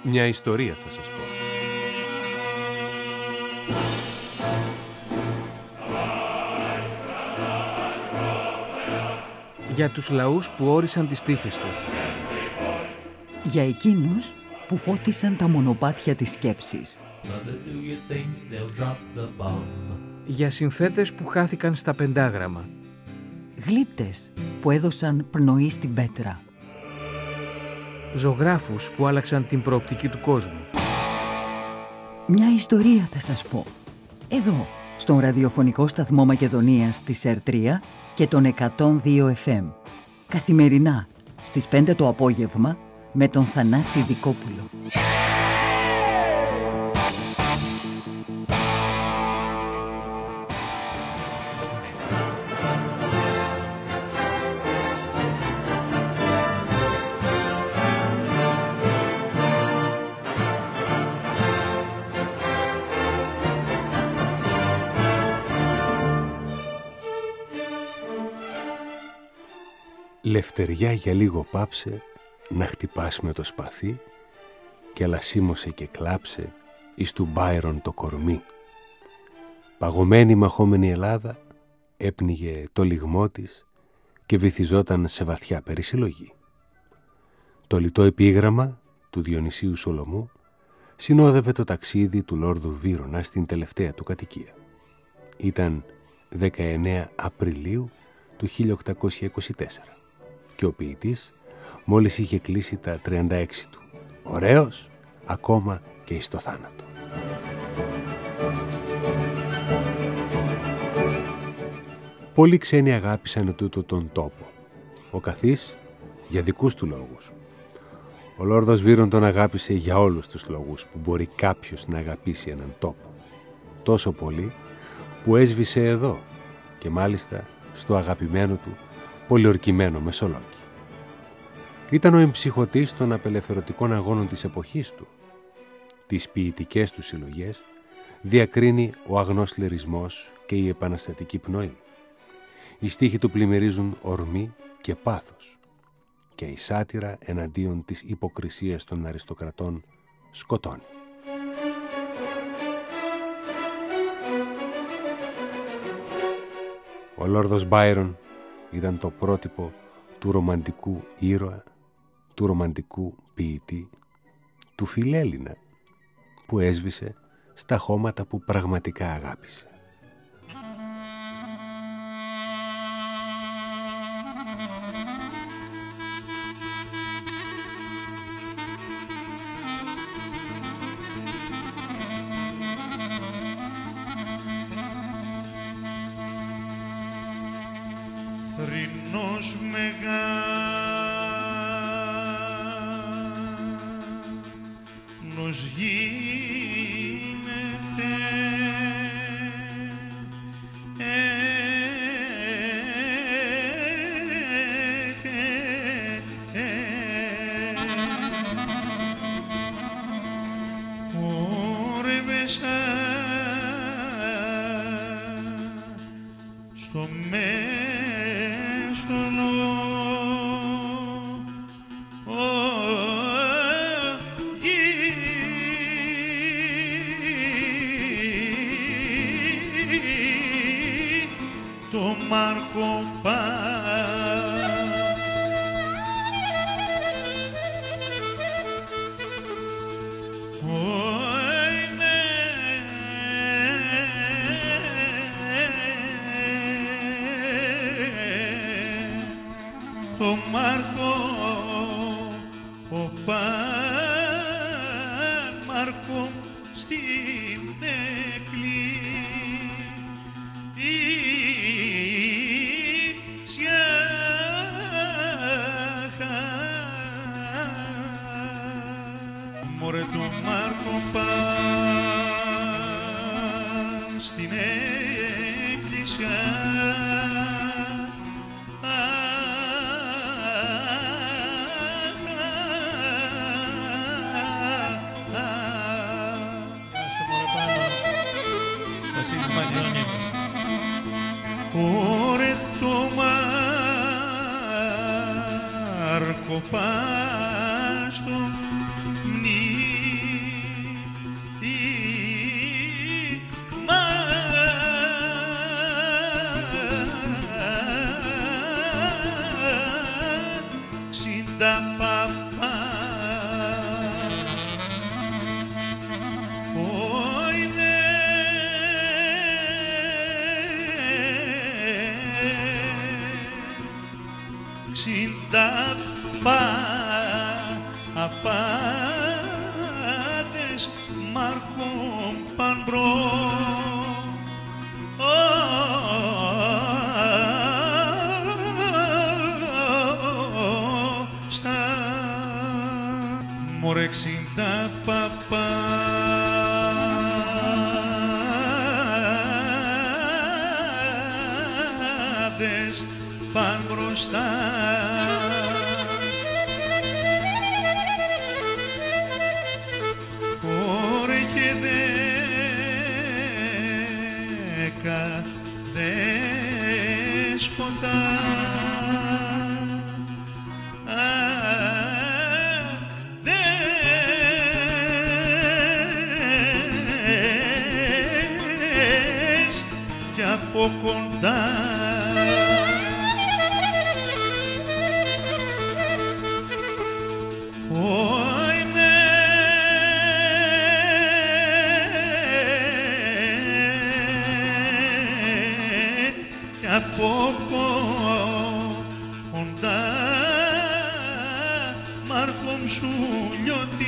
Μια ιστορία θα σας πω. Για τους λαούς που όρισαν τις τύχες τους. Για εκείνους που φώτισαν τα μονοπάτια της σκέψης. Για συνθέτες που χάθηκαν στα πεντάγραμμα. Γλύπτες που έδωσαν πνοή στην πέτρα. Ζωγράφους που άλλαξαν την προοπτική του κόσμου. Μια ιστορία θα σας πω. Εδώ, στον ραδιοφωνικό σταθμό Μακεδονίας της ΕΡΤΡΙΑ και τον 102 FM. Καθημερινά, στις 5 το απόγευμα, με τον Θανάση Δικόπουλο. Λευτεριά για λίγο πάψε να χτυπάς με το σπαθί και λασίμωσε και κλάψε εις του Μπάιρον το κορμί. Παγωμένη μαχόμενη Ελλάδα έπνιγε το λιγμό της και βυθιζόταν σε βαθιά περισυλλογή. Το λιτό επίγραμμα του Διονυσίου Σολομού συνόδευε το ταξίδι του Λόρδου Βύρωνα στην τελευταία του κατοικία. Ήταν 19 Απριλίου του 1824 και ο ποιητής μόλις είχε κλείσει τα 36 του. Ωραίος ακόμα και εις το θάνατο. Πολλοί ξένοι αγάπησαν τούτο τον τόπο. Ο καθής για δικούς του λόγους. Ο Λόρδος Βύρον τον αγάπησε για όλους τους λόγους που μπορεί κάποιος να αγαπήσει έναν τόπο. Τόσο πολύ που έσβησε εδώ και μάλιστα στο αγαπημένο του πολιορκημένο Μεσολόγγι. Ήταν ο εμψυχωτής των απελευθερωτικών αγώνων της εποχής του. Τις ποιητικές του συλλογές διακρίνει ο αγνός λυρισμός και η επαναστατική πνοή. Οι στίχοι του πλημμυρίζουν ορμή και πάθος και η σάτυρα εναντίον της υποκρισίας των αριστοκρατών σκοτώνει. Ο Λόρδος Μπάιρον ήταν το πρότυπο του ρομαντικού ήρωα, του ρομαντικού ποιητή, του φιλέλληνα που έσβησε στα χώματα που πραγματικά αγάπησε. Θρηνός μεγάλος γίνεται όρευεσα στο το Μάρκο το Μάρκο ο Παν Μάρκο στην εκκλησία μωρέ το Μάρκο Παν στην εκκλησία. Ωρε το Μάρκο πας στο μνημείο απάτες Μάρκο Πανμπρό στα μωρεξίντα παπάδες παν μπροστά. Όρχε δέκα δέσποτα δες κι από κοντά από κοντά Μάρκομ σου λιωτή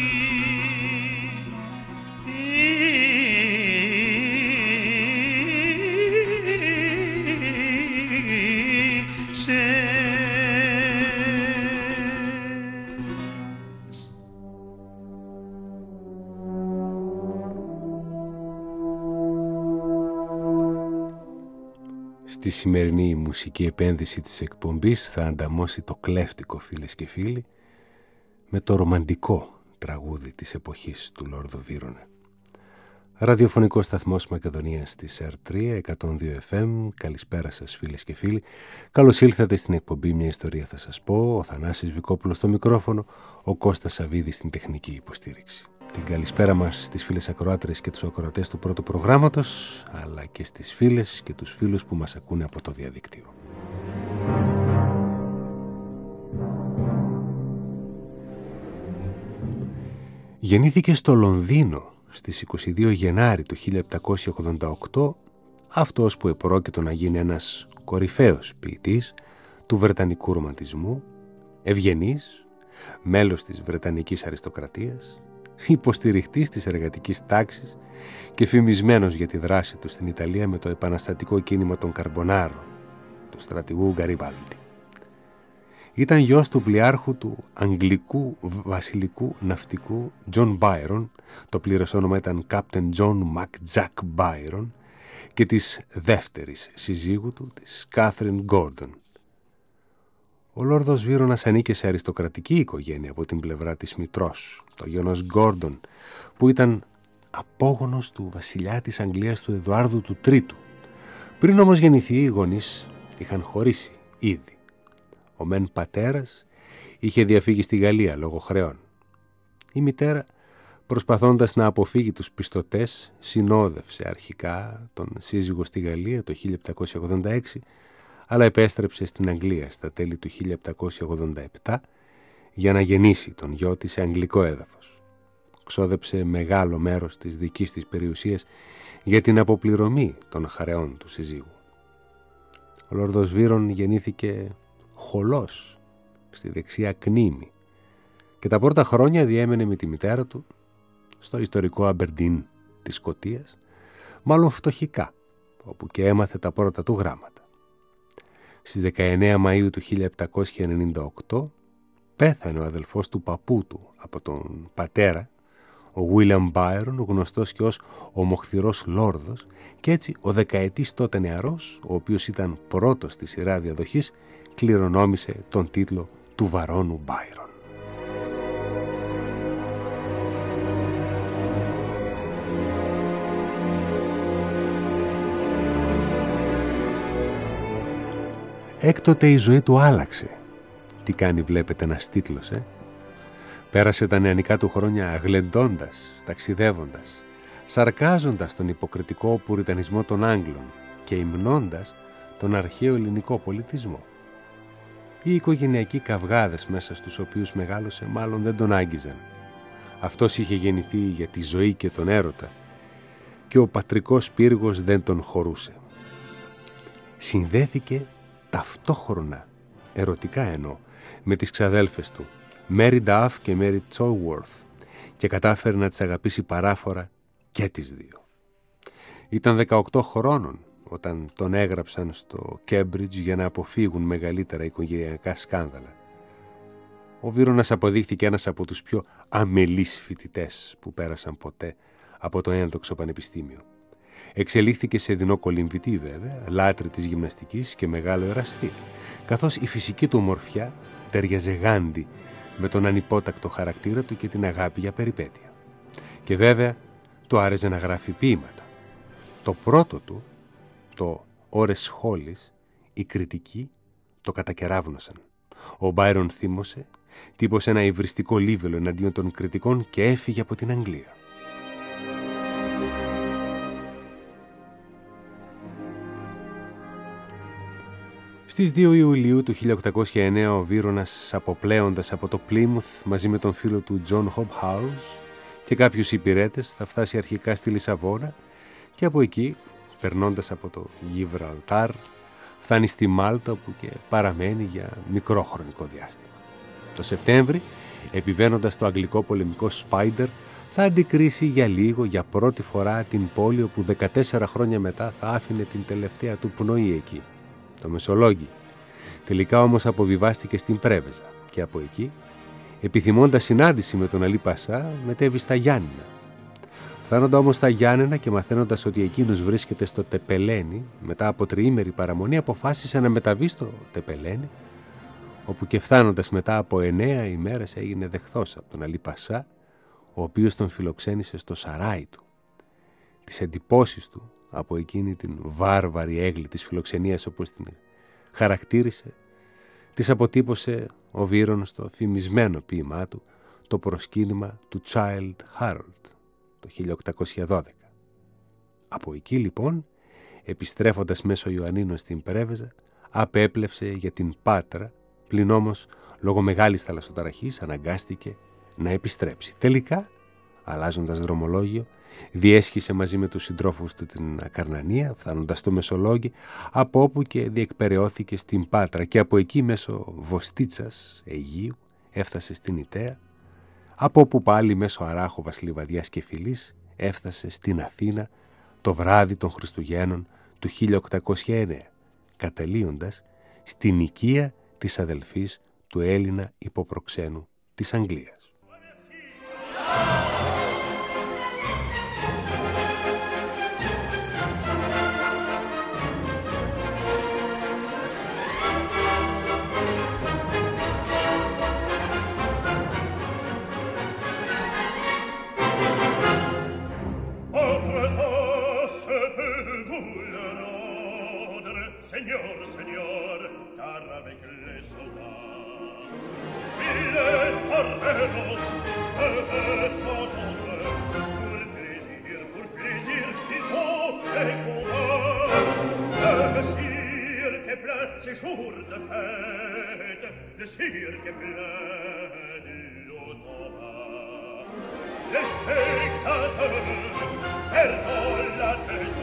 Στη σημερινή μουσική επένδυση της εκπομπής θα ανταμώσει το κλέφτικο, φίλες και φίλοι, με το ρομαντικό τραγούδι της εποχής του Λόρδο Βίρονα. Ραδιοφωνικό σταθμός Μακεδονίας της R3, 102 FM. Καλησπέρα σας, φίλες και φίλοι. Καλώς ήλθατε στην εκπομπή «Μια ιστορία θα σας πω». Ο Θανάσης Βικόπουλος στο μικρόφωνο, ο Κώστας Σαβίδης στην τεχνική υποστήριξη. Την καλησπέρα μας στις φίλες ακροάτρες και τους ακροατές του πρώτου προγράμματος, αλλά και στις φίλες και τους φίλους που μας ακούνε από το διαδίκτυο. Γεννήθηκε στο Λονδίνο στις 22 Γενάρη του 1788 αυτός που επρόκειτο να γίνει ένας κορυφαίος ποιητής του βρετανικού ρομαντισμού, ευγενής, μέλος της βρετανικής αριστοκρατίας, υποστηριχτής της εργατικής τάξης και φημισμένος για τη δράση του στην Ιταλία με το επαναστατικό κίνημα των Καρμπονάρων, του στρατηγού Γκαριμπάλντι. Ήταν γιος του πλοιάρχου του Αγγλικού βασιλικού ναυτικού John Byron, το πλήρες όνομα ήταν Captain John MacJack Byron, και της δεύτερης συζύγου του, της Catherine Gordon. Ο Λόρδος Βίρονας ανήκε σε αριστοκρατική οικογένεια από την πλευρά της μητρός, το γένος Γκόρντον, που ήταν απόγονος του βασιλιά της Αγγλίας του Εδουάρδου του Τρίτου. Πριν όμως γεννηθεί, οι γονείς είχαν χωρίσει ήδη. Ο μεν πατέρας είχε διαφύγει στη Γαλλία λόγω χρεών. Η μητέρα, προσπαθώντας να αποφύγει τους πιστωτές, συνόδευσε αρχικά τον σύζυγο στη Γαλλία το 1786, αλλά επέστρεψε στην Αγγλία στα τέλη του 1787 για να γεννήσει τον γιο της σε αγγλικό έδαφος. Ξόδεψε μεγάλο μέρος της δικής της περιουσίας για την αποπληρωμή των χαρεών του συζύγου. Ο Λόρδος Βίρον γεννήθηκε χολός στη δεξιά Κνήμη και τα πρώτα χρόνια διέμενε με τη μητέρα του στο ιστορικό Αμπερντίν της Σκωτίας, μάλλον φτωχικά, όπου και έμαθε τα πρώτα του γράμματα. Στις 19 Μαΐου του 1798 πέθανε ο αδελφός του παππού του από τον πατέρα, ο William Byron, γνωστός και ως ο Μοχθηρός Λόρδος, και έτσι ο δεκαετής τότε νεαρός, ο οποίος ήταν πρώτος στη σειρά διαδοχής, κληρονόμησε τον τίτλο του Βαρώνου Byron. Έκτοτε η ζωή του άλλαξε. Τι κάνει, βλέπετε, ένας τίτλος, Πέρασε τα νεανικά του χρόνια γλεντώντας, ταξιδεύοντας, σαρκάζοντας τον υποκριτικό πουριτανισμό των Άγγλων και υμνώντας τον αρχαίο ελληνικό πολιτισμό. Οι οικογενειακοί καυγάδες μέσα στους οποίους μεγάλωσε μάλλον δεν τον άγγιζαν. Αυτός είχε γεννηθεί για τη ζωή και τον έρωτα και ο πατρικός πύργος δεν τον χωρούσε. Συνδέθηκε ταυτόχρονα ερωτικά εννοώ, με τις ξαδέλφες του, Mary Duff και Mary Chaworth, και κατάφερε να τις αγαπήσει παράφορα και τις δύο. Ήταν 18 χρόνων όταν τον έγραψαν στο Cambridge για να αποφύγουν μεγαλύτερα οικογενειακά σκάνδαλα. Ο Βύρωνας αποδείχθηκε ένας από τους πιο αμελείς φοιτητές που πέρασαν ποτέ από το ένδοξο πανεπιστήμιο. Εξελίχθηκε σε δεινό κολυμβητή βέβαια, λάτρη της γυμναστικής και μεγάλο εραστή, καθώς η φυσική του ομορφιά τέριαζε γάντι με τον ανυπότακτο χαρακτήρα του και την αγάπη για περιπέτεια. Και βέβαια του άρεσε να γράφει ποίηματα. Το πρώτο του, το «Ώρες σχόλης», οι κριτικοί το κατακεράβνωσαν. Ο Μπάιρον θύμωσε, τύπωσε ένα υβριστικό λίβελο εναντίον των κριτικών και έφυγε από την Αγγλία. Στις 2 Ιουλίου του 1809 ο Βύρωνας, αποπλέοντας από το Πλίμουθ μαζί με τον φίλο του Τζον Hobhouse και κάποιους υπηρέτες, θα φτάσει αρχικά στη Λισαβόνα και από εκεί, περνώντας από το Γιβραλτάρ, φτάνει στη Μάλτα, όπου και παραμένει για μικρό χρονικό διάστημα. Το Σεπτέμβρη, επιβαίνοντας το αγγλικό πολεμικό Spider, θα αντικρίσει για λίγο, για πρώτη φορά, την πόλη όπου 14 χρόνια μετά θα άφηνε την τελευταία του πνοή εκεί, το Μεσολόγγι. Τελικά όμως αποβιβάστηκε στην Πρέβεζα και από εκεί, επιθυμώντας συνάντηση με τον Αλή Πασά, μετέβη στα Γιάννηνα. Φτάνοντα όμως στα Γιάννενα και μαθαίνοντας ότι εκείνος βρίσκεται στο Τεπελένι, μετά από τριήμερη παραμονή αποφάσισε να μεταβεί στο Τεπελένι, όπου και φτάνοντας μετά από 9 ημέρες έγινε δεχθός από τον Αλή Πασά, ο οποίος τον φιλοξένησε στο σαράι του. Τις εντυπώσεις του από εκείνη την βάρβαρη έγκλη της φιλοξενίας, όπως την χαρακτήρισε, τις αποτύπωσε ο Βύρον στο φημισμένο ποίημά του, το προσκύνημα του Childe Harold, το 1812. Από εκεί λοιπόν, επιστρέφοντας μέσω Ιωαννίνων στην Πρέβεζα, απέπλευσε για την Πάτρα, πλην όμως λόγω μεγάλης θαλασσοταραχής αναγκάστηκε να επιστρέψει. Τελικά, αλλάζοντας δρομολόγιο, διέσχισε μαζί με τους συντρόφους του την Ακαρνανία, φτάνοντας στο Μεσολόγγι, από όπου και διεκπεραιώθηκε στην Πάτρα και από εκεί μέσω Βοστίτσας, Αιγείου, έφτασε στην Ιταία, από όπου πάλι μέσω Αράχοβας, Λιβαδιάς και Φιλής έφτασε στην Αθήνα το βράδυ των Χριστουγέννων του 1809, καταλύοντας στην οικία της αδελφής του Έλληνα υποπροξένου της Αγγλίας. Seigneur, Seigneur, car avec les soldats, mille parleros peuvent s'entendre. Pour plaisir, ils ont des combats. Le cirque est plein, c'est jour de fête, le cirque est plein d'automata. Les spectateurs perdent la tête,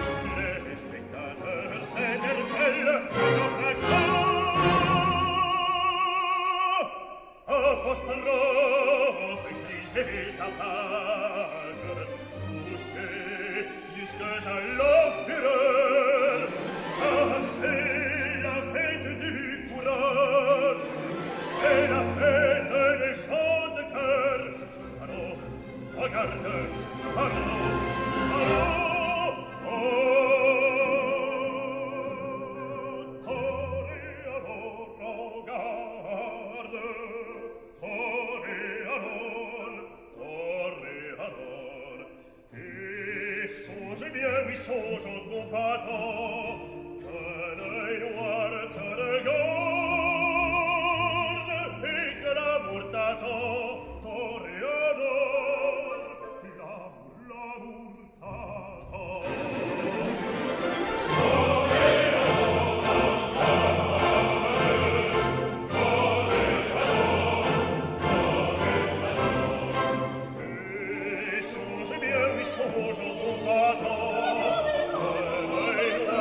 apostrophe, crise et tapage, poussez jusqu'à la fureur, car c'est la fête du courage, c'est la fête des chants de cœur. Allons, regarde, allons, allons, oh. Songe au combattant, que l'œil noir te regarde et que l'amour t'attend, toréador, l'amour t'attend. Et songe bien, oui, songe au combattant,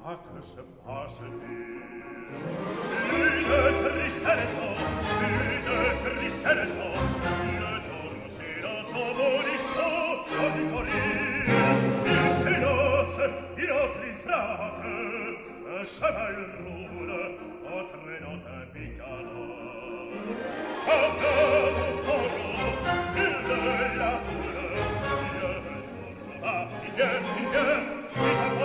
que se passe-t-il? Une tristesse, le giorno sera son bonissant a Vittoria. Il silence, il autre il frappe, un cheval roule, entraînant un picador. En bas au coro, il de la foule, le tourne va, il vient, il tape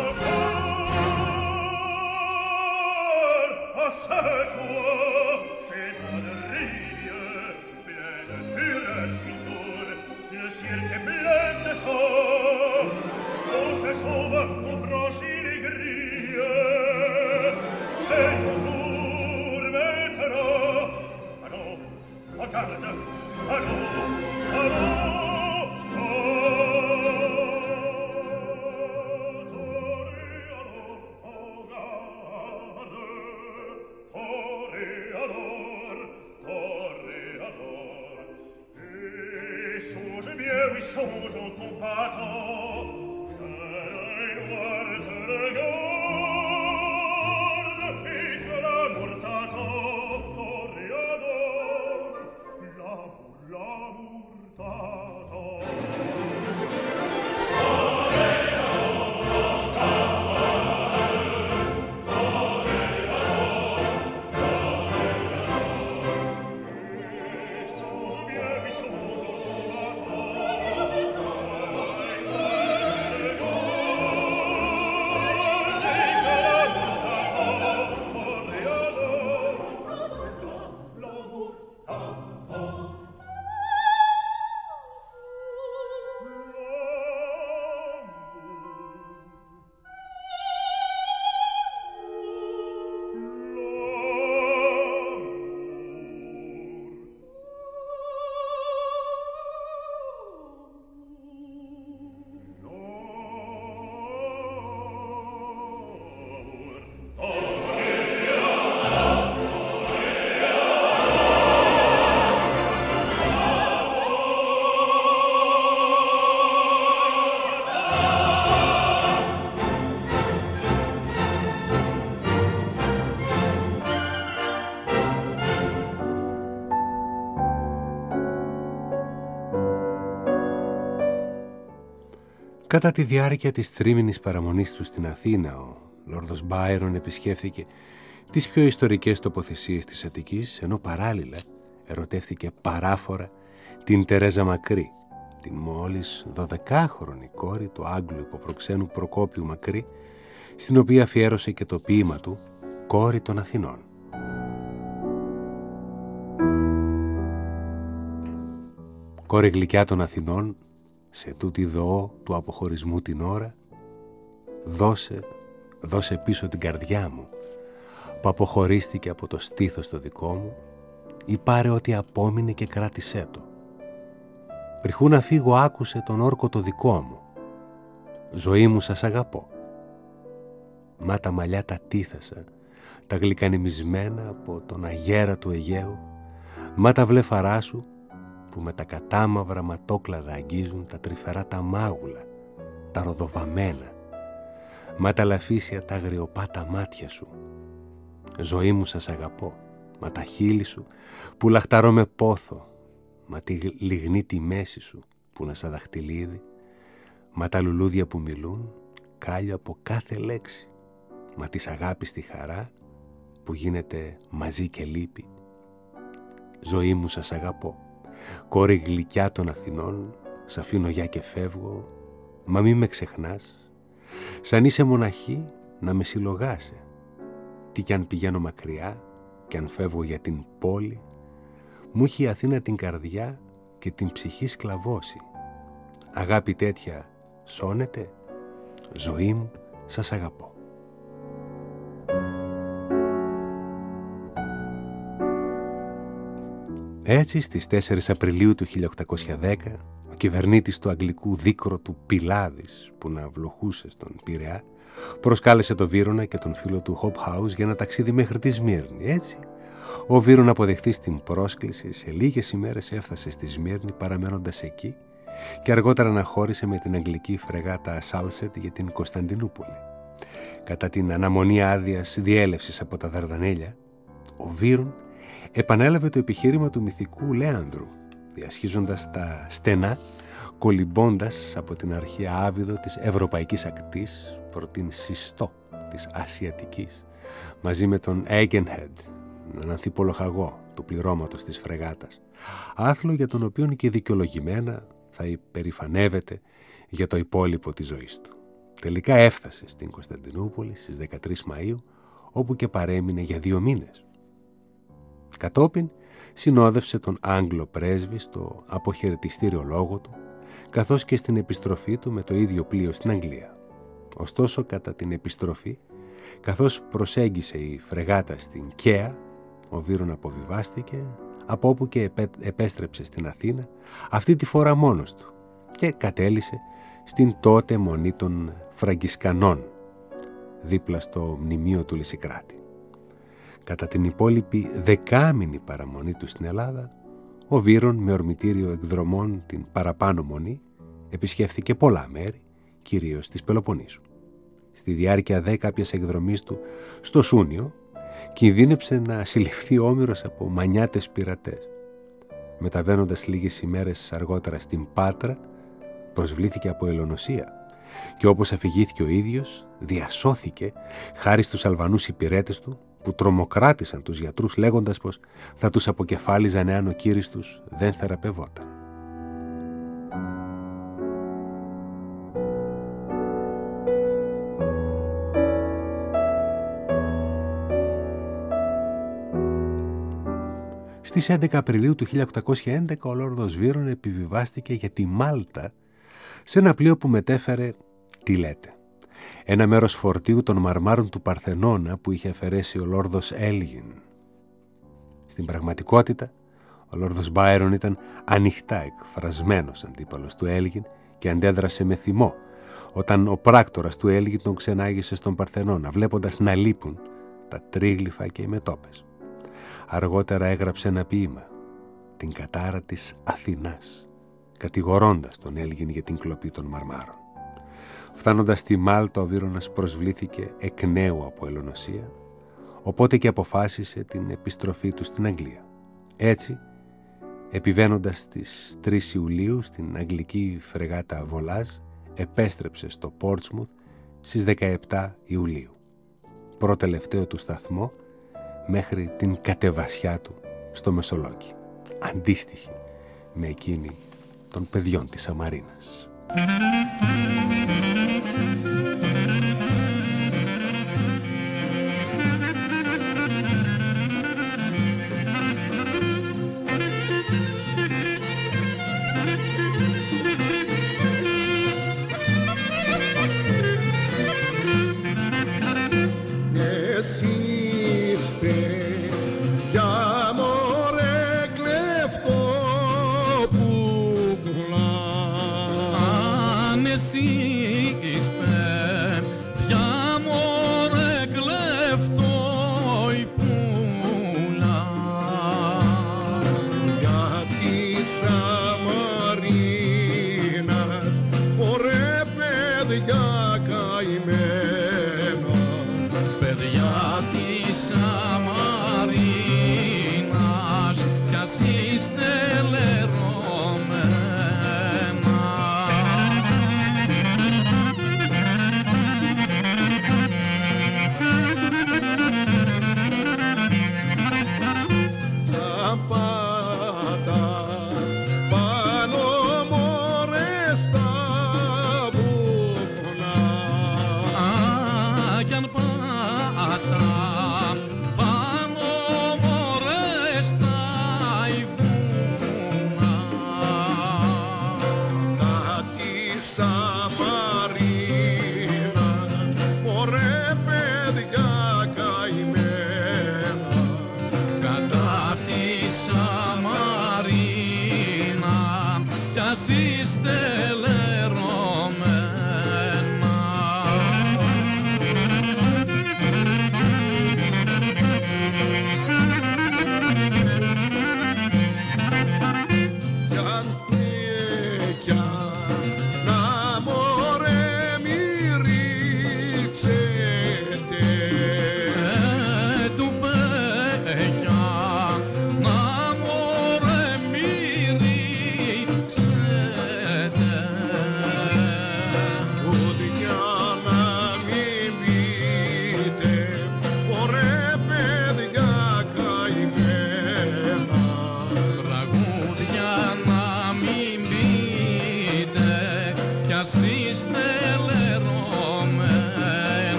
encore. À ce quoi, c'est moi de rire, plein de fureur qui tourne, le ciel qui est plein de sang. On se sauve, on franchit les grilles, c'est ton tour maintenant. Allons, regarde, allons, oui, songe au combattant, qu'un œil noir te regarde, et que l'amour t'attend, toréador, l'amour t'attend. Κατά τη διάρκεια της τρίμηνης παραμονής του στην Αθήνα, ο Λόρδος Μπάιρον επισκέφθηκε τις πιο ιστορικές τοποθεσίες της Αττικής, ενώ παράλληλα ερωτεύτηκε παράφορα την Τερέζα Μακρύ, την μόλις 12χρονη κόρη του Άγγλου υποπροξένου Προκόπιου Μακρύ, στην οποία αφιέρωσε και το ποίημα του «Κόρη των Αθηνών». Κόρη γλυκιά των Αθηνών, σε τούτη δώο του αποχωρισμού την ώρα, δώσε πίσω την καρδιά μου, που αποχωρίστηκε από το στήθος το δικό μου, ή πάρε ό,τι απόμεινε και κράτησέ το. Πριχού να φύγω άκουσε τον όρκο το δικό μου. Ζωή μου σας αγαπώ. Μα τα μαλλιά τα τίθασα, τα γλυκανημισμένα από τον αγέρα του Αιγαίου, μα τα βλέφαρά σου, που με τα κατάμαυρα ματόκλαδα αγγίζουν τα τρυφερά τα μάγουλα, τα ροδοβαμένα, μα τα λαφίσια τα αγριοπά τα μάτια σου. Ζωή μου σας αγαπώ, μα τα χείλη σου που λαχταρώ με πόθο, μα τη λιγνή τη μέση σου που να σαν δαχτυλίδι, μα τα λουλούδια που μιλούν κάλιο από κάθε λέξη, μα της αγάπης τη χαρά που γίνεται μαζί και λύπη. Ζωή μου σας αγαπώ, κόρη γλυκιά των Αθηνών, σ' αφήνω για και φεύγω, μα μη με ξεχνάς, σαν είσαι μοναχή να με συλλογάσαι. Τι κι αν πηγαίνω μακριά, κι αν φεύγω για την πόλη, μου έχει η Αθήνα την καρδιά και την ψυχή σκλαβώσει. Αγάπη τέτοια σώνεται, ζωή μου σας αγαπώ. Έτσι, στις 4 Απριλίου του 1810, ο κυβερνήτης του αγγλικού δίκροτου Πιλάδης, που να βλοχούσε στον Πειραιά, προσκάλεσε τον Βύρωνα και τον φίλο του Hobhouse για ένα ταξίδι μέχρι τη Σμύρνη. Έτσι, ο Βύρωνα αποδεχτής την πρόσκληση, σε λίγες ημέρες έφτασε στη Σμύρνη παραμένοντας εκεί και αργότερα αναχώρησε με την αγγλική φρεγάτα Σάλσετ για την Κωνσταντινούπολη. Κατά την αναμονή άδειας διέλευσης από τα Δαρδανέλια, ο Βύρον επανέλαβε το επιχείρημα του μυθικού Λέανδρου, διασχίζοντας τα στενά, κολυμπώντας από την αρχαία άβυδο της ευρωπαϊκής ακτής προ την Συστό της ασιατικής, μαζί με τον Aikenhead, έναν ανθίπολο του πληρώματος της φρεγάτας, άθλο για τον οποίον και δικαιολογημένα θα υπερηφανεύεται για το υπόλοιπο της ζωής του. Τελικά έφτασε στην Κωνσταντινούπολη στις 13 Μαΐου, όπου και παρέμεινε για 2 μήνες. Κατόπιν συνόδευσε τον Άγγλο πρέσβη στο αποχαιρετιστήριο λόγο του, καθώς και στην επιστροφή του με το ίδιο πλοίο στην Αγγλία. Ωστόσο, κατά την επιστροφή, καθώς προσέγγισε η φρεγάτα στην Καία, ο Βύρον αποβιβάστηκε, από όπου και επέστρεψε στην Αθήνα, αυτή τη φορά μόνος του, και κατέλησε στην τότε μονή των Φραγκισκανών, δίπλα στο μνημείο του Λυσικράτη. Κατά την υπόλοιπη 10μηνη παραμονή του στην Ελλάδα, ο Βύρον με ορμητήριο εκδρομών την παραπάνω μονή επισκέφθηκε πολλά μέρη, κυρίως της Πελοποννήσου. Στη διάρκεια δε κάποιας εκδρομής του στο Σούνιο, κινδύνεψε να συλληφθεί όμηρος από μανιάτες πειρατές. Μεταβαίνοντας λίγες ημέρες αργότερα στην Πάτρα, προσβλήθηκε από ελονοσία και όπως αφηγήθηκε ο ίδιος, διασώθηκε χάρη στους Αλβανούς υπηρέτες του, που τρομοκράτησαν τους γιατρούς λέγοντας πως θα τους αποκεφάλιζαν εάν ο κύρις τους δεν θεραπευόταν. Στις 11 Απριλίου του 1811 ο Λόρδος Βύρον επιβιβάστηκε για τη Μάλτα σε ένα πλοίο που μετέφερε, τι λέτε, ένα μέρος φορτίου των μαρμάρων του Παρθενώνα που είχε αφαιρέσει ο Λόρδος Έλγιν. Στην πραγματικότητα, ο Λόρδος Μπάιρον ήταν ανοιχτά εκφρασμένος αντίπαλος του Έλγιν και αντέδρασε με θυμό όταν ο πράκτορας του Έλγιν τον ξενάγησε στον Παρθενώνα, βλέποντας να λείπουν τα τρίγλυφα και οι μετώπες. Αργότερα έγραψε ένα ποίημα, την κατάρα της Αθηνάς, κατηγορώντας τον Έλγιν για την κλοπή των μαρμάρων. Φτάνοντας στη Μάλτα, ο Βύρονας προσβλήθηκε εκ νέου από ελονοσία, οπότε και αποφάσισε την επιστροφή του στην Αγγλία. Έτσι, επιβαίνοντας στις 3 Ιουλίου στην αγγλική φρεγάτα Βολάζ, επέστρεψε στο Πόρτσμουθ στις 17 Ιουλίου, προτελευταίο του σταθμό μέχρι την κατεβασιά του στο Μεσολόγγι, αντίστοιχη με εκείνη των παιδιών της Σαμαρίνας.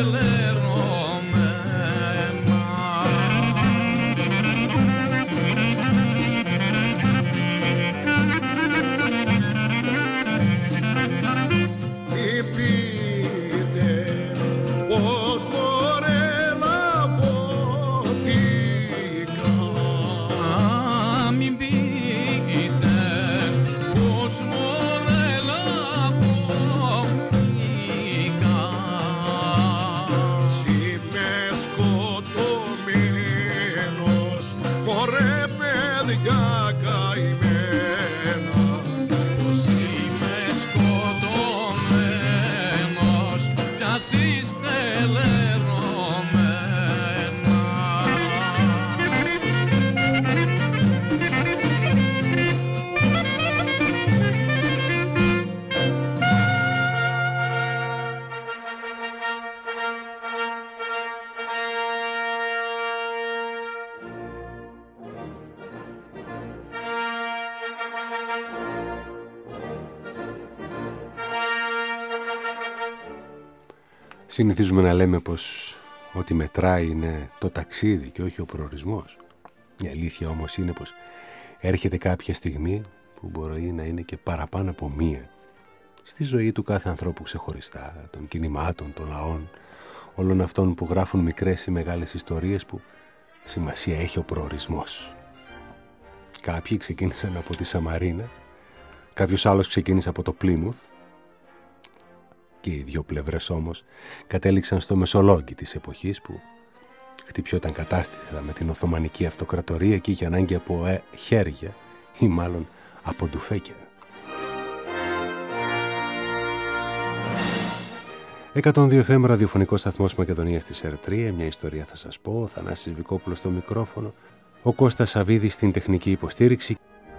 Συνηθίζουμε να λέμε πως ό,τι μετράει είναι το ταξίδι και όχι ο προορισμός. Η αλήθεια όμως είναι πως έρχεται κάποια στιγμή που μπορεί να είναι και παραπάνω από μία στη ζωή του κάθε ανθρώπου ξεχωριστά, των κινημάτων, των λαών, όλων αυτών που γράφουν μικρές ή μεγάλες ιστορίες που σημασία έχει ο προορισμός. Κάποιοι ξεκίνησαν από τη Σαμαρίνα, κάποιος άλλος ξεκίνησε από το Πλίμουθ και οι δύο πλευρές όμως κατέληξαν στο Μεσολόγγι της εποχής που χτυπιόταν κατάστημα με την Οθωμανική Αυτοκρατορία και είχε ανάγκη από χέρια ή μάλλον από ντουφέκια. 102 FM ραδιοφωνικό σταθμός Μακεδονίας της ΕΡΤΡΙΑ, μια ιστορία θα σας πω, ο Θανάσης Βικόπουλος στο μικρόφωνο, ο Κώστας Σαβίδης στην τεχνική υποστήριξη.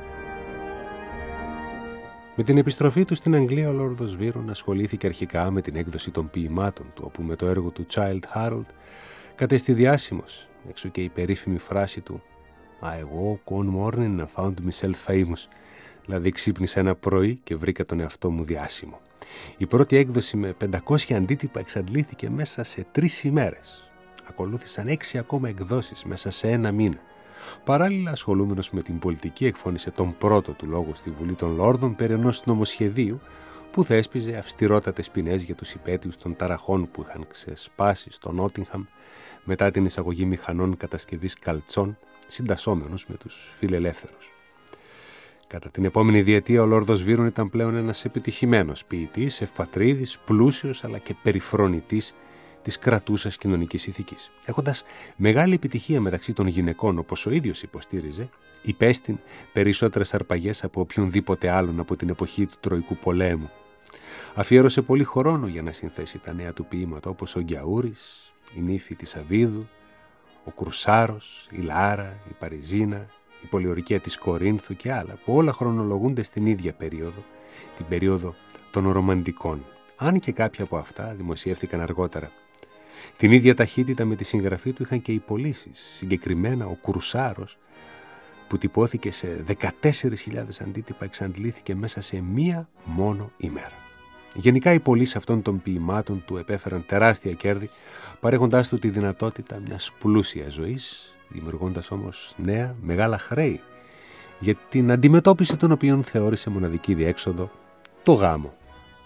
Με την επιστροφή του στην Αγγλία, ο Λόρδος Βύρον ασχολήθηκε αρχικά με την έκδοση των ποιημάτων του, όπου με το έργο του Childe Harold κατέστη διάσημος, έξω και η περίφημη φράση του «I woke one morning and found myself famous», δηλαδή ξύπνησα ένα πρωί και βρήκα τον εαυτό μου διάσημο. Η πρώτη έκδοση με 500 αντίτυπα εξαντλήθηκε μέσα σε 3 ημέρες. Ακολούθησαν 6 ακόμα εκδόσεις μέσα σε 1 μήνα. Παράλληλα, ασχολούμενος με την πολιτική, εκφώνησε τον πρώτο του λόγο στη Βουλή των Λόρδων περί ενός νομοσχεδίου που θέσπιζε αυστηρότατες ποινές για τους υπαίτιους των ταραχών που είχαν ξεσπάσει στο Νότιγχαμ μετά την εισαγωγή μηχανών κατασκευής καλτσών, συντασσόμενους με τους φιλελεύθερους. Κατά την επόμενη διετία, ο Λόρδος Βύρον ήταν πλέον ένας επιτυχημένος ποιητής, ευπατρίδης, πλούσιος αλλά και περιφρονητής της κρατούσας κοινωνικής ηθικής. Έχοντας μεγάλη επιτυχία μεταξύ των γυναικών, όπως ο ίδιος υποστήριζε, υπέστην περισσότερες αρπαγές από οποιονδήποτε άλλον από την εποχή του Τροϊκού πολέμου. Αφιέρωσε πολύ χρόνο για να συνθέσει τα νέα του ποίηματα, όπως ο Γκιαούρης, η νύφη της Αβίδου, ο Κρουσάρος, η Λάρα, η Παριζίνα, η Πολιορκία της Κορίνθου και άλλα, που όλα χρονολογούνται στην ίδια περίοδο, την περίοδο των ρομαντικών, αν και κάποια από αυτά δημοσιεύτηκαν αργότερα. Την ίδια ταχύτητα με τη συγγραφή του είχαν και οι πωλήσεις. Συγκεκριμένα ο Κρουσάρος, που τυπώθηκε σε 14.000 αντίτυπα, εξαντλήθηκε μέσα σε μία μόνο ημέρα. Γενικά οι πωλήσεις αυτών των ποιημάτων του επέφεραν τεράστια κέρδη, παρέχοντάς του τη δυνατότητα μιας πλούσιας ζωής, δημιουργώντας όμως νέα μεγάλα χρέη, για την αντιμετώπιση των οποίων θεώρησε μοναδική διέξοδο το γάμο.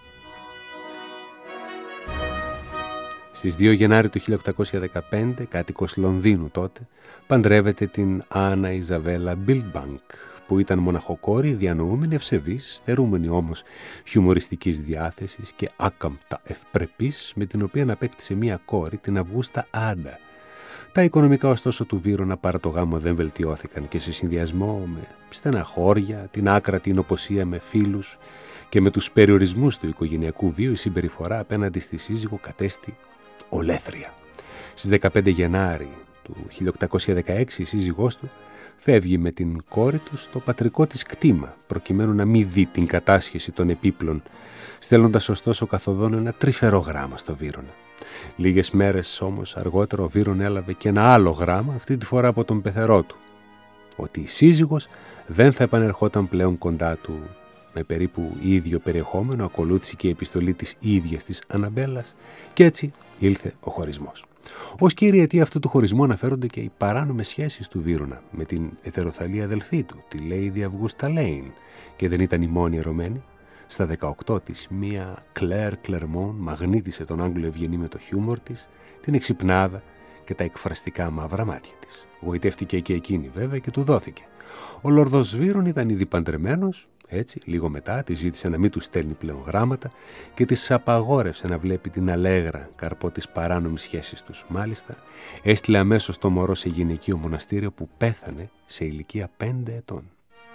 Στις 2 Γενάρη του 1815, κάτοικος Λονδίνου τότε, παντρεύεται την Άννα Ιζαβέλα Μπίλμπανκ, που ήταν μοναχοκόρη, διανοούμενη, ευσεβής, στερούμενη όμως χιουμοριστικής διάθεσης και άκαμπτα ευπρεπής, με την οποία απέκτησε μία κόρη, την Αυγούστα Άντα. Τα οικονομικά ωστόσο του Βύρονα παρά το γάμο δεν βελτιώθηκαν και σε συνδυασμό με στεναχώρια, την άκρατη νοποσία με φίλους και με τους περιορισμούς του οικογενειακού βίου, η συμπεριφορά απέναντι στη σύζυγο κατέστη ολέθρια. Στις 15 Γενάρη του 1816 η σύζυγός του φεύγει με την κόρη του στο πατρικό της κτήμα, προκειμένου να μην δει την κατάσχεση των επίπλων, στέλνοντας ωστόσο καθοδόν ένα τρυφερό γράμμα στο Βύρονα. Λίγες μέρες όμως αργότερα ο Βύρον έλαβε και ένα άλλο γράμμα, αυτή τη φορά από τον πεθερό του, ότι η σύζυγος δεν θα επανερχόταν πλέον κοντά του με περίπου ίδιο περιεχόμενο ακολούθησε και η επιστολή της ίδιας της Αναμπέλας και έτσι ήλθε ο χωρισμός. Ως κύρια αιτία αυτού του χωρισμού αναφέρονται και οι παράνομες σχέσεις του Βύρωνα με την αιθεροθαλή αδελφή του, τη Lady Αυγούστα Λέιν, και δεν ήταν η μόνη ερωμένη. Στα 18 της, μία Κλέρ Κλερμόν μαγνήτησε τον Άγγλο Ευγενή με το χιούμορ της, την εξυπνάδα και τα εκφραστικά μαύρα μάτια της. Γοητεύτηκε και εκείνη βέβαια και του δόθηκε. Ο Λόρδος Βύρον ήταν ήδη παντρεμένος, έτσι, λίγο μετά τη ζήτησε να μην του στέλνει πλέον γράμματα και της απαγόρευσε να βλέπει την Αλέγρα καρπό της παράνομης σχέσης τους. Μάλιστα, έστειλε αμέσως το μωρό σε γυναικείο μοναστήριο που πέθανε σε ηλικία 5 ετών.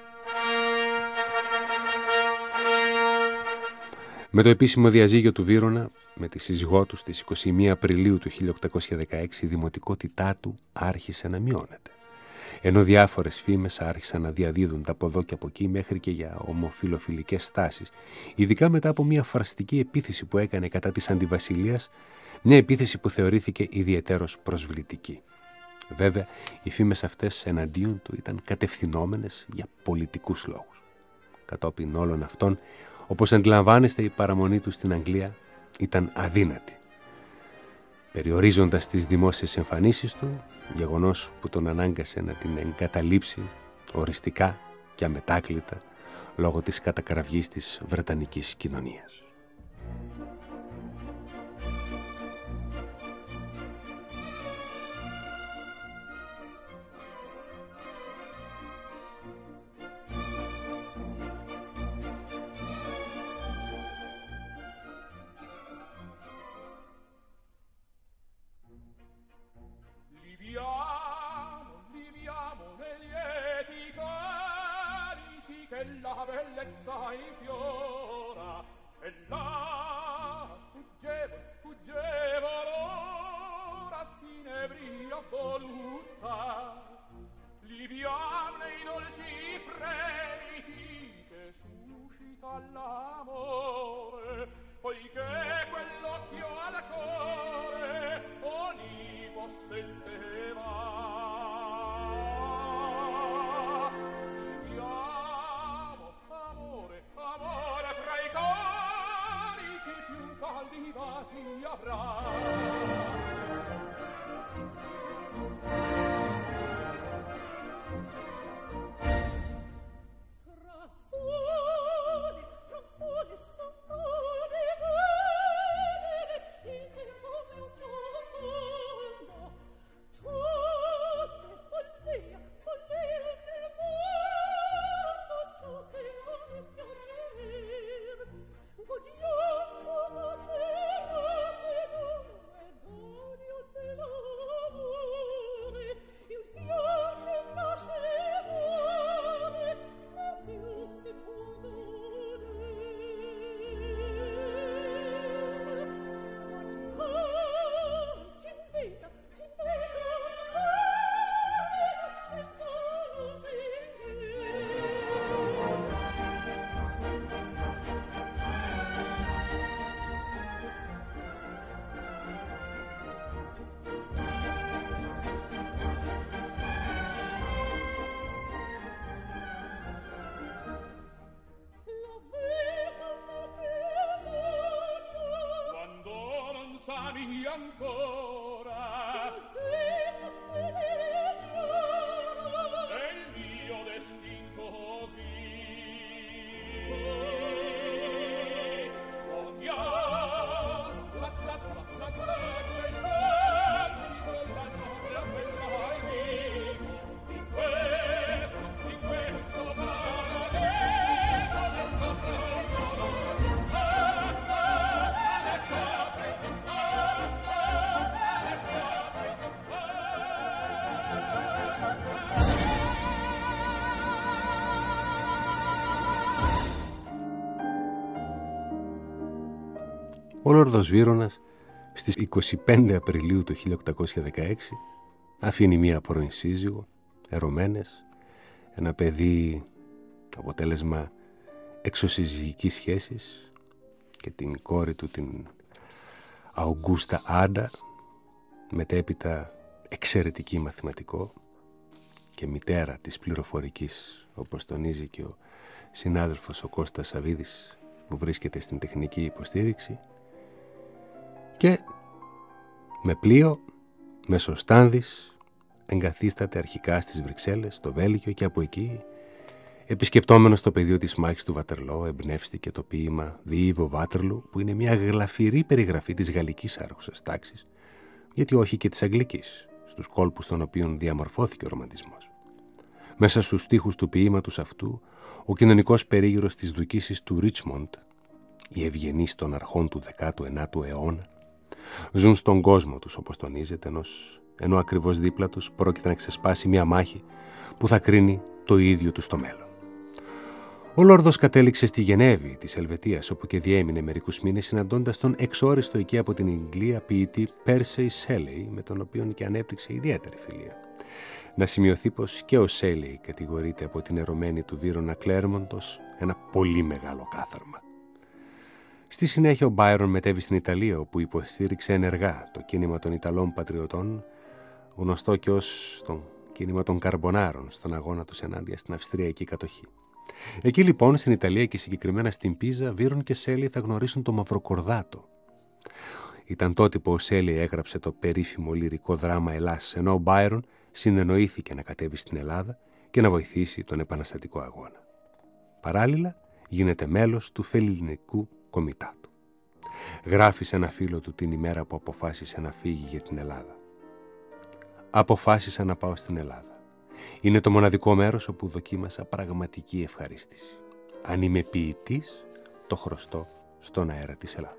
Με το επίσημο διαζύγιο του Βύρωνα με τη σύζυγό του στις 21 Απριλίου του 1816 η δημοτικότητά του άρχισε να μειώνεται. Ενώ διάφορες φήμες άρχισαν να διαδίδονται από εδώ και από εκεί μέχρι και για ομοφιλοφιλικές στάσεις, ειδικά μετά από μια φραστική επίθεση που έκανε κατά της αντιβασιλείας, μια επίθεση που θεωρήθηκε ιδιαιτέρως προσβλητική. Βέβαια, οι φήμες αυτές εναντίον του ήταν κατευθυνόμενες για πολιτικούς λόγους. Κατόπιν όλων αυτών, όπως αντιλαμβάνεστε, η παραμονή του στην Αγγλία ήταν αδύνατη. Περιορίζοντας τις δημόσιες εμφανίσεις του, γεγονός που τον ανάγκασε να την εγκαταλείψει οριστικά και αμετάκλητα λόγω της κατακραυγής της βρετανικής κοινωνίας. La bellezza infiora e là fuggevo l'ora s'inebria voluta liviane i dolci fremiti che suscita l'amore poiché quell'occhio al cuore onivo senteva. Caldi baci avrà. Tra fuori sottone venere, il tempo mio giocondo, tutte follia nel mondo, ciò che vuole piacer, godiamo ancora è il mio destin così odiamo la grazia il cantico la notte a quella hai viso in questo paradiso adesso Ο Λόρδος Βύρωνας στις 25 Απριλίου του 1816 αφήνει μία πρώην σύζυγο, ερωμένες, ένα παιδί αποτέλεσμα εξωσυζυγικής σχέσης και την κόρη του την Αουγκούστα Άντα, μετέπειτα εξαιρετική μαθηματικό και μητέρα της πληροφορικής, όπως τονίζει και ο συνάδελφος ο Κώστας Σαβίδης που βρίσκεται στην τεχνική υποστήριξη και με πλοίο μέσω Στάνδης εγκαθίσταται αρχικά στις Βρυξέλλες, στο Βέλγιο και από εκεί, επισκεπτόμενος το πεδίο της μάχης του Βατερλό, εμπνεύστηκε το ποίημα «Διήβο Βάτερλου», που είναι μια γλαφυρή περιγραφή της γαλλικής άρχουσας τάξης, γιατί όχι και της αγγλικής, στους κόλπους των οποίων διαμορφώθηκε ο ρομαντισμός. Μέσα στους στίχους του ποίηματος αυτού, ο κοινωνικός περίγυρος της Δουκίσης του Ρίτσμοντ, οι ευγενείς των αρχών του 19ου αιώνα, ζουν στον κόσμο τους, όπως τονίζεται, ενώ ακριβώς δίπλα τους πρόκειται να ξεσπάσει μια μάχη που θα κρίνει το ίδιο του στο μέλλον. Ο Λόρδος κατέληξε στη Γενέβη της Ελβετίας, όπου και διέμεινε μερικούς μήνες, συναντώντας τον εξόριστο εκεί από την Αγγλία ποιητή Πέρσεϊ Σέλεϊ, με τον οποίον και ανέπτυξε ιδιαίτερη φιλία. Να σημειωθεί πως και ο Σέλεϊ κατηγορείται από την ερωμένη του Βύρωνα Κλέρμοντ ως ένα πολύ μεγάλο κάθαρμα. Στη συνέχεια ο Μπάιρον μετέβη στην Ιταλία, όπου υποστήριξε ενεργά το κίνημα των Ιταλών πατριωτών, γνωστό και ως το κίνημα των Καρμπονάρων, στον αγώνα τους ενάντια στην Αυστριακή κατοχή. Εκεί λοιπόν, στην Ιταλία και συγκεκριμένα στην Πίζα, Βύρον και Σέλεϊ θα γνωρίσουν το Μαυροκορδάτο. Ήταν τότε που ο Σέλεϊ έγραψε το περίφημο λυρικό δράμα Ελλάς, ενώ ο Μπάιρον συνεννοήθηκε να κατέβει στην Ελλάδα και να βοηθήσει τον επαναστατικό αγώνα. Παράλληλα, γίνεται μέλος του Φιλελληνικού Κομιτάτου. Γράφει σε ένα φίλο του την ημέρα που αποφάσισε να φύγει για την Ελλάδα. «Αποφάσισα να πάω στην Ελλάδα. Είναι το μοναδικό μέρος όπου δοκίμασα πραγματική ευχαρίστηση. Αν είμαι ποιητής, το χρωστώ στον αέρα της Ελλάδας».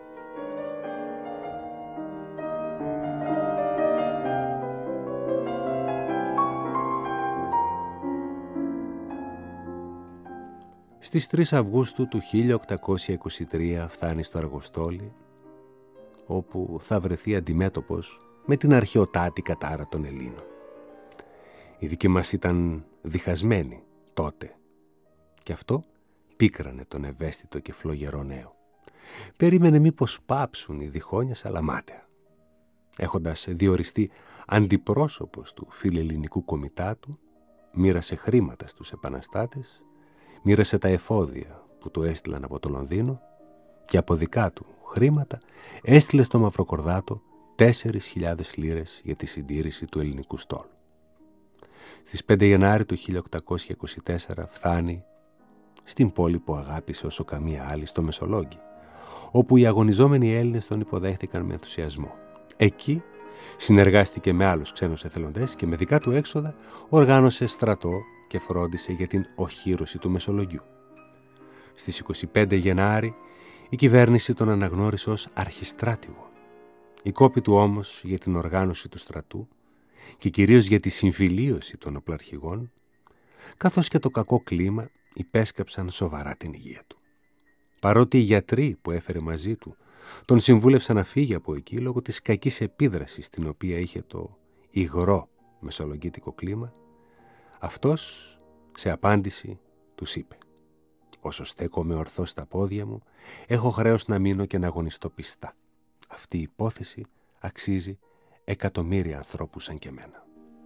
Στις 3 Αυγούστου του 1823 φτάνει στο Αργοστόλι, όπου θα βρεθεί αντιμέτωπος με την αρχαιοτάτη κατάρα των Ελλήνων. Οι δικοί μας ήταν διχασμένοι τότε και αυτό πίκρανε τον ευαίσθητο και φλογερό νέο. Περίμενε μήπως πάψουν οι διχόνιες, αλλά μάταια. Έχοντας διοριστεί αντιπρόσωπος του Φιλελληνικού Κομιτάτου, μοίρασε χρήματα στους επαναστάτες, μοίρασε τα εφόδια που του έστειλαν από το Λονδίνο και από δικά του χρήματα έστειλε στο Μαυροκορδάτο 4.000 λίρες για τη συντήρηση του ελληνικού στόλου. Στις 5 Γενάρη του 1824 φτάνει στην πόλη που αγάπησε όσο καμία άλλη, στο Μεσολόγγι, όπου οι αγωνιζόμενοι Έλληνες τον υποδέχτηκαν με ενθουσιασμό. Εκεί συνεργάστηκε με άλλους ξένους εθελοντές και με δικά του έξοδα οργάνωσε στρατό και φρόντισε για την οχύρωση του Μεσολογγιού. Στις 25 Γενάρη η κυβέρνηση τον αναγνώρισε ως αρχιστράτηγο. Η κόπη του όμως για την οργάνωση του στρατού και κυρίως για τη συμφιλίωση των οπλαρχηγών, καθώς και το κακό κλίμα, υπέσκαψαν σοβαρά την υγεία του. Παρότι οι γιατροί που έφερε μαζί του τον συμβούλευσαν να φύγει από εκεί λόγω της κακής επίδρασης την οποία είχε το υγρό μεσολογγίτικο κλίμα, αυτός σε απάντηση τους είπε: «Όσο στέκομαι ορθώς στα πόδια μου, έχω χρέος να μείνω και να αγωνιστώ πιστά. Αυτή η υπόθεση αξίζει εκατομμύρια ανθρώπους σαν και εμένα».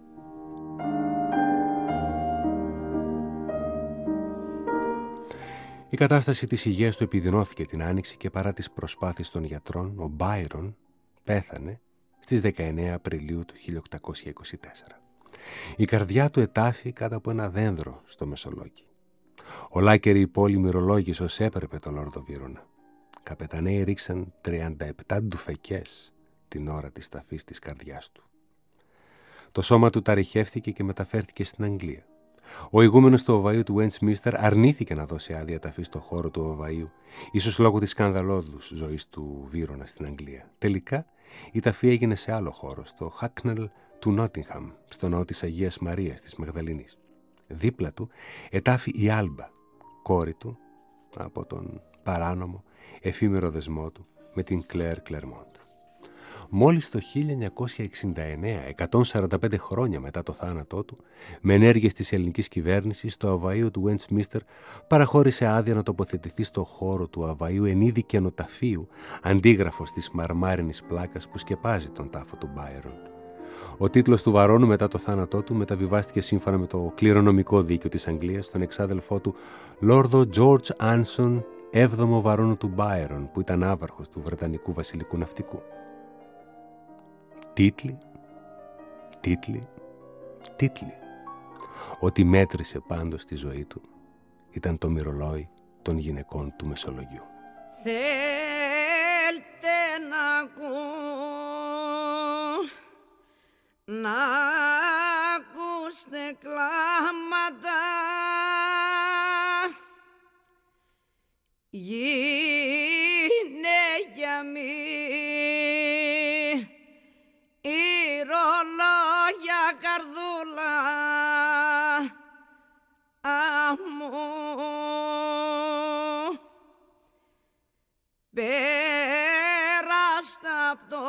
Η κατάσταση της υγείας του επιδεινώθηκε την Άνοιξη και παρά τις προσπάθειες των γιατρών, ο Μπάιρον πέθανε στις 19 Απριλίου του 1824. Η καρδιά του ετάφη κάτω από ένα δένδρο στο Μεσολόγγι. Ολάκερη η πόλη μυρολόγησε ως έπρεπε τον Λόρδο Βύρωνα. Καπεταναίοι ρίξαν 37 ντουφεκές την ώρα της ταφής της καρδιάς του. Το σώμα του ταρυχεύθηκε και μεταφέρθηκε στην Αγγλία. Ο ηγούμενος του Οβαΐου του Westminster αρνήθηκε να δώσει άδεια ταφή στο χώρο του Οβαΐου, ίσως λόγω της σκανδαλώδους ζωής του Βύρωνα στην Αγγλία. Τελικά, η ταφή έγινε σε άλλο χώρο, στο Hacknell του Νότιγχαμ, στο ναό της Αγίας Μαρίας της Μαγδαληνής. Δίπλα του ετάφη η Άλμπα, κόρη του, από τον παράνομο εφήμερο δεσμό του με την Κλέρ Κλερμόντ. Μόλις το 1969, 145 χρόνια μετά το θάνατό του, με ενέργειες της ελληνικής κυβέρνησης, το Αβαΐο του Westminster παραχώρησε άδεια να τοποθετηθεί στο χώρο του Αβαΐου εν είδη καινοταφείου, αντίγραφος της μαρμάρινης πλάκας που σκεπάζει τον τάφο του Μπάιρον. Ο τίτλος του Βαρώνου μετά το θάνατό του μεταβιβάστηκε σύμφωνα με το κληρονομικό δίκαιο της Αγγλίας στον εξάδελφό του Λόρδο George Άνσον, 7ο Βαρώνου του Μπάιρον, που ήταν άβαρχος του Βρετανικού βασιλικού ναυτικού. Τίτλοι, τίτλοι, τίτλοι. Ό,τι μέτρησε πάντως στη ζωή του ήταν το μυρολόι των γυναικών του Μεσολογγιού. Θέλτε να ακούστε κλάματα, γυναίκια μη ηρολόγια καρδούλα αμού. Πέραστα απ' το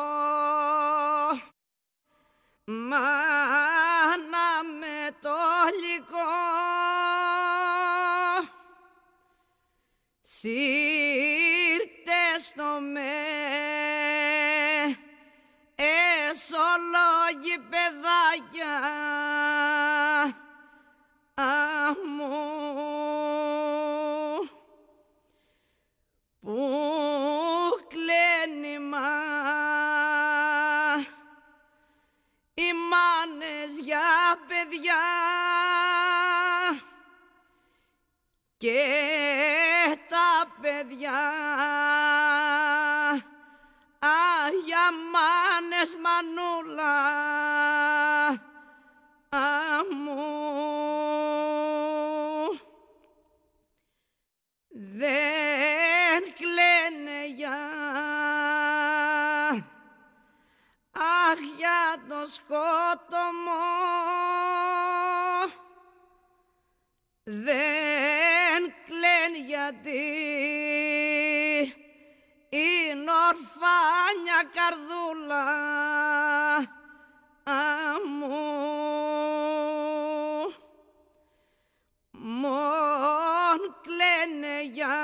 μάνα με το λυκό, σύρτε στο με εσολόγοι παιδάκια αμού, που κλαίνει οι μάνες για παιδιά και τα παιδιά για μάνες μανούλα αμού. Δεν κλαίνε για το σκότωμο, δεν κλαίνε γιατί είναι ορφάνια καρδούλα αμού. Μον κλαίνε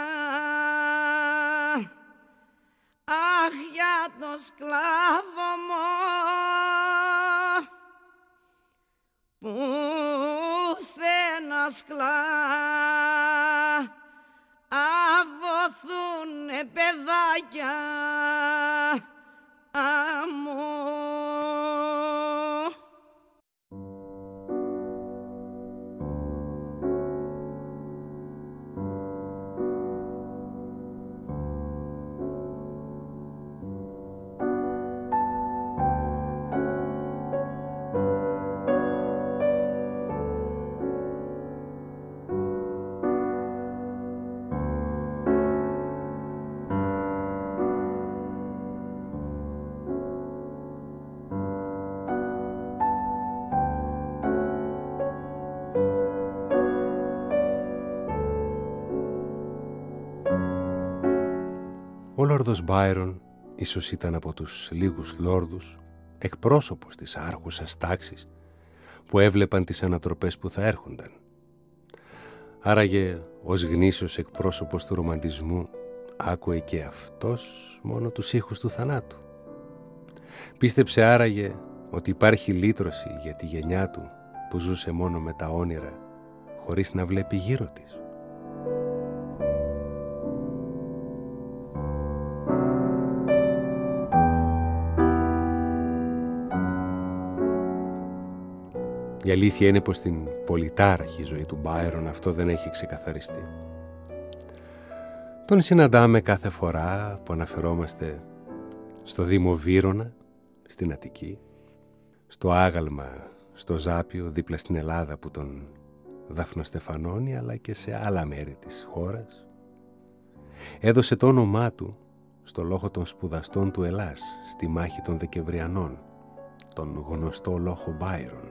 για το σκλάβο μου που θένα σκλαβωθούνε παιδάκια αμού. Ο Λόρδος Μπάιρον ίσως ήταν από τους λίγους λόρδους, εκπρόσωπος της άρχουσας τάξης, που έβλεπαν τις ανατροπές που θα έρχονταν. Άραγε ως γνήσιος εκπρόσωπος του ρομαντισμού άκουε και αυτός μόνο τους ήχους του θανάτου. Πίστεψε άραγε ότι υπάρχει λύτρωση για τη γενιά του που ζούσε μόνο με τα όνειρα χωρίς να βλέπει γύρω της. Η αλήθεια είναι πως στην πολυτάραχη ζωή του Μπάιρον αυτό δεν έχει ξεκαθαριστεί. Τον συναντάμε κάθε φορά που αναφερόμαστε στο Δήμο Βύρωνα, στην Αττική, στο άγαλμα, στο Ζάπιο, δίπλα στην Ελλάδα που τον δαφνοστεφανώνει, αλλά και σε άλλα μέρη της χώρας. Έδωσε το όνομά του στο λόχο των σπουδαστών του Ελλάς, στη μάχη των Δεκεμβριανών, τον γνωστό λόχο Μπάιρον.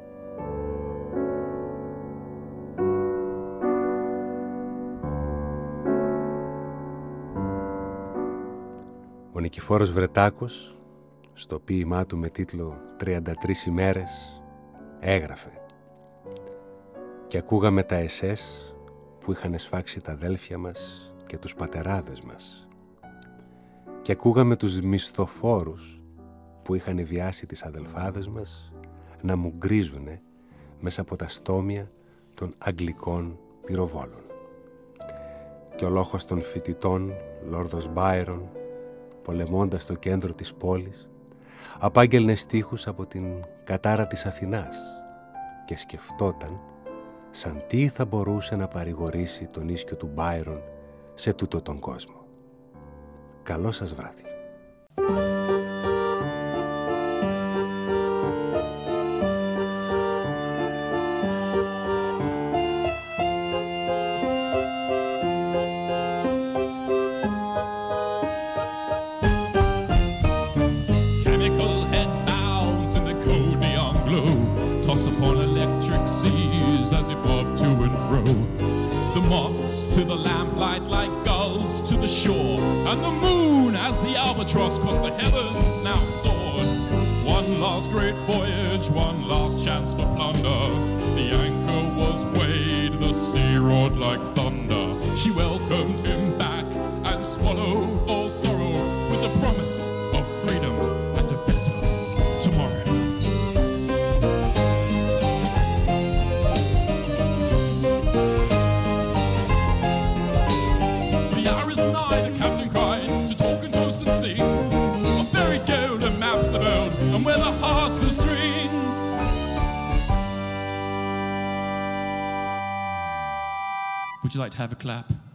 Ο Νικηφόρος Βρετάκος, στο ποίημά του με τίτλο «33 ημέρες», έγραφε «Και ακούγαμε τα εσές που είχαν σφάξει τα αδέλφια μας και τους πατεράδες μας. Και ακούγαμε τους μισθοφόρους που είχαν βιάσει τις αδελφάδες μας να μου γκρίζουνε μέσα από τα στόμια των αγγλικών πυροβόλων. Και ο λόγος των φοιτητών, Λόρδος Μπάιρον, πολεμώντας στο κέντρο της πόλης, απάγγελνε στίχους από την κατάρα της Αθηνάς και σκεφτόταν σαν τι θα μπορούσε να παρηγορήσει τον ίσκιο του Μπάιρον σε τούτο τον κόσμο. Καλό σας βράδυ. Upon electric seas as it bobbed to and fro. The moths to the lamplight like gulls to the shore, and the moon as the albatross crossed the heavens now soared. One last great voyage, one last chance for plunder. The anchor was weighed, the sea roared like thunder. She welcomed him back and swallowed all sorrow with the promise of freedom and a better tomorrow. And where the hearts are strings. Would you like to have a clap?